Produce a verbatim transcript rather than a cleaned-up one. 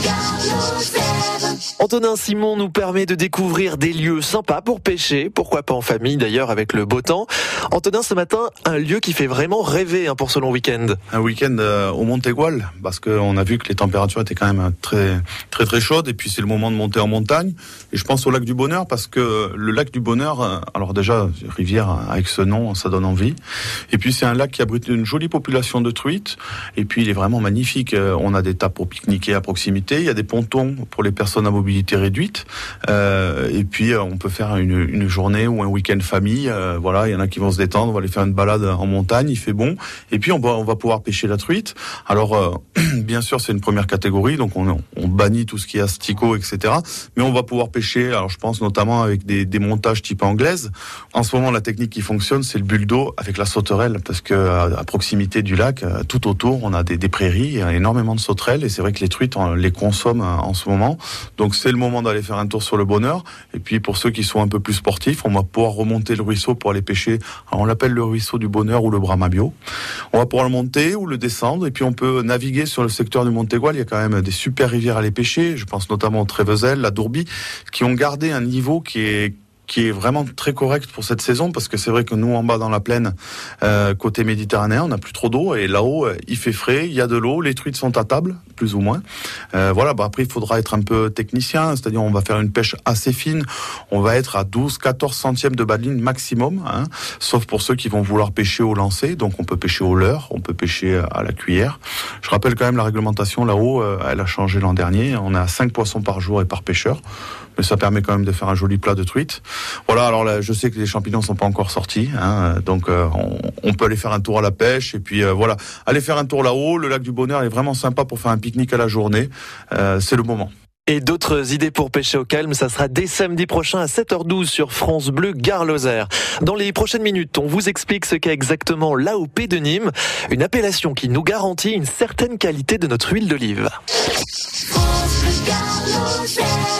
Antonin Simon nous permet de découvrir des lieux sympas pour pêcher, pourquoi pas en famille d'ailleurs avec le beau temps. Antonin, ce matin, un lieu qui fait vraiment rêver hein, pour ce long week-end. Un week-end euh, au Montégoal, parce qu'on a vu que les températures étaient quand même très très très chaudes, et puis c'est le moment de monter en montagne. Et je pense au lac du Bonheur, parce que le lac du Bonheur, alors déjà, rivière avec ce nom, ça donne envie. Et puis c'est un lac qui abrite une jolie population de truites, et puis il est vraiment magnifique. On a des tables pour pique-niquer à proximité, il y a des pontons pour les personnes à mobilité réduite, euh, et puis on peut faire une, une journée ou un week-end famille. Euh, voilà, il y en a qui vont se détendre, on va aller faire une balade en montagne, il fait bon, et puis on va, on va pouvoir pêcher la truite. Alors euh, bien sûr c'est une première catégorie, donc on, on bannit tout ce qui est asticot, et cetera. Mais on va pouvoir pêcher, alors je pense notamment avec des, des montages type anglaise. En ce moment la technique qui fonctionne c'est le bulle d'eau avec la sauterelle, parce que à, à proximité du lac, tout autour on a des, des prairies, il y a énormément de sauterelles, et c'est vrai que les truites on les consomme en ce moment. Donc c'est le moment d'aller faire un tour sur le Bonheur. Et puis pour ceux qui sont un peu plus sportifs, on va pouvoir remonter le ruisseau pour aller pêcher. Alors on l'appelle le ruisseau du Bonheur ou le Bramabio. On va pouvoir le monter ou le descendre, et puis on peut naviguer sur le secteur du Montégoal. Il y a quand même des super rivières à aller pêcher. Je pense notamment au Trévezel, la Dourbie, qui ont gardé un niveau qui est qui est vraiment très correct pour cette saison, parce que c'est vrai que nous en bas dans la plaine, euh, côté méditerranéen, on n'a plus trop d'eau, et là-haut il fait frais, il y a de l'eau, les truites sont à table, plus ou moins. Euh, voilà, bah après il faudra être un peu technicien, c'est-à-dire on va faire une pêche assez fine, on va être à douze à quatorze centièmes de bas de ligne maximum, hein, sauf pour ceux qui vont vouloir pêcher au lancer, donc on peut pêcher au leurre, on peut pêcher à la cuillère. Je rappelle quand même la réglementation là-haut, euh, elle a changé l'an dernier, on est à cinq poissons par jour et par pêcheur, mais ça permet quand même de faire un joli plat de truite. Voilà, alors là, je sais que les champignons sont pas encore sortis, hein, donc euh, on, on peut aller faire un tour à la pêche, et puis euh, voilà, aller faire un tour là-haut. Le lac du Bonheur est vraiment sympa pour faire un pique-nique à la journée, euh, c'est le moment. Et d'autres idées pour pêcher au calme, ça sera dès samedi prochain à sept heures douze sur France Bleu Gare-Lozère. Dans les prochaines minutes, on vous explique ce qu'est exactement l'A O P de Nîmes, une appellation qui nous garantit une certaine qualité de notre huile d'olive.